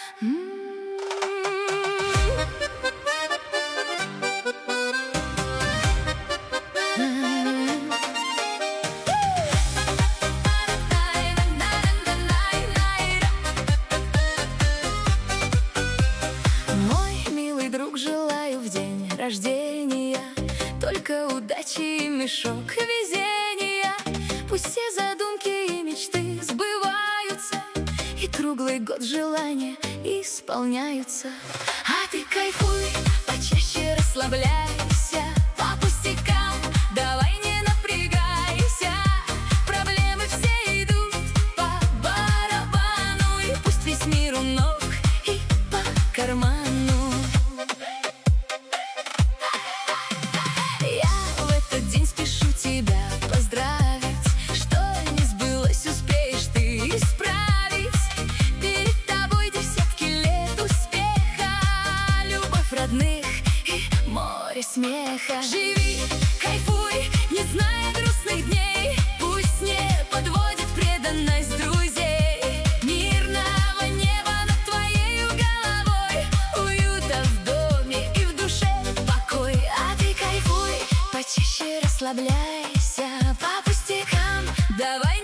Мой милый друг, желаю в день рождения только удачи и мешок везения. Пусть все задумки и мечты сбываются, и круглый год желания исполняются. А ты кайфуй, почаще расслабляйся, по пустякам давай не напрягайся. Проблемы все идут по барабану, и пусть весь мир у ног и по карману. Я в этот день спешу тебя поздравить, что не сбылось, успеешь ты исправить. Перед тобой десятки лет успеха, любовь родных и море смеха. Живи, кайфуй, не зная грустных дней, пусть не подводит преданность друзей. Мирного неба над твоей головой, уюта в доме и в душе покой. А ты кайфуй, почаще расслабляйся, по пустякам давай